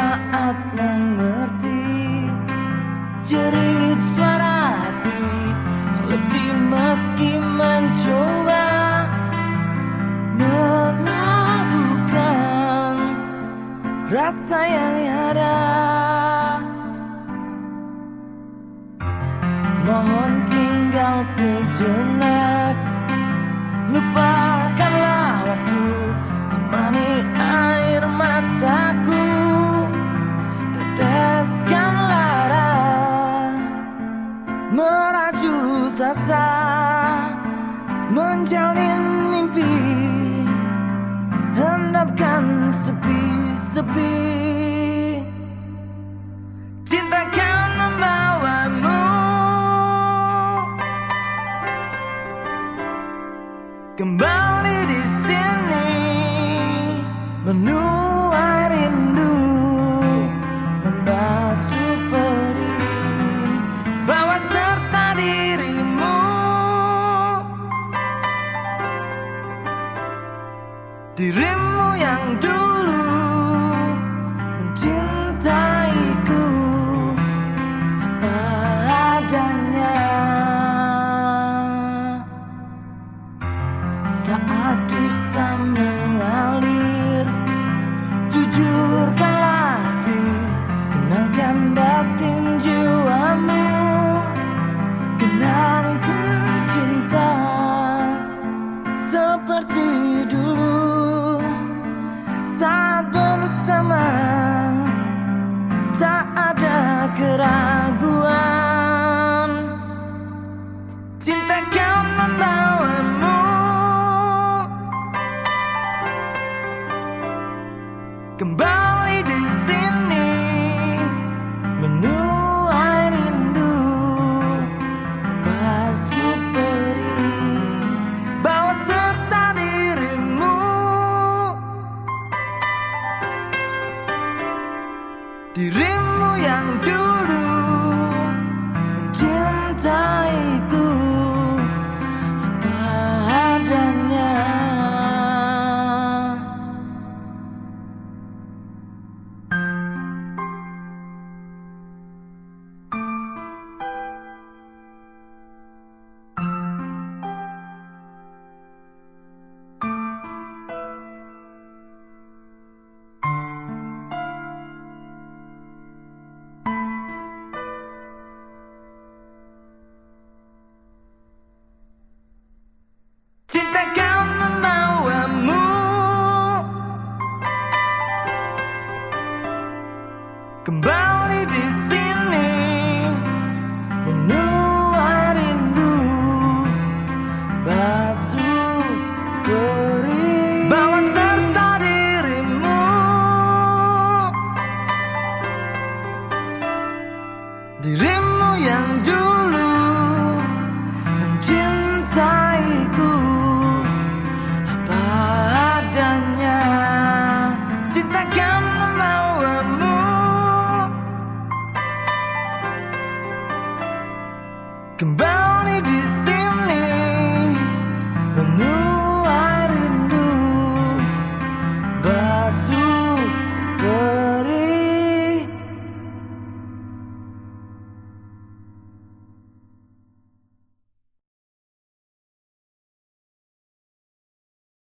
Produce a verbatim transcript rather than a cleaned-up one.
saat mengerti jerit suara hati, letih meski mencoba melabuhkan rasa yang ada. Mohon tinggal sejenak, lupakanlah waktu, temani air mataku, teteskan lara, merajut asa, menjalin mimpi, hendapkan sepi-sepi. Cinta kan membawamu kembali di sini, menuai rindu, membasuh perih, bawa serta dirimu, dirimu yang dulu mencintaiku apa adanya. Saat dusta mengalir, jujurkanlah hati, kenalkan batin jiwamu, kenangkan cinta seperti dulu. Saat bersama tak ada keraguan, cinta kan membawamu kembali di sini, menuai rindu, membasuh perih, bawa serta dirimu, dirimu yang dulu mencintaiku apa adanya. Cinta kan membawamu kembali di sini, menuai rindu, basuh perih, bawa serta dirimu, dirimu yang dulu mencintaiku apa adanya. Cinta kan membawamu kembali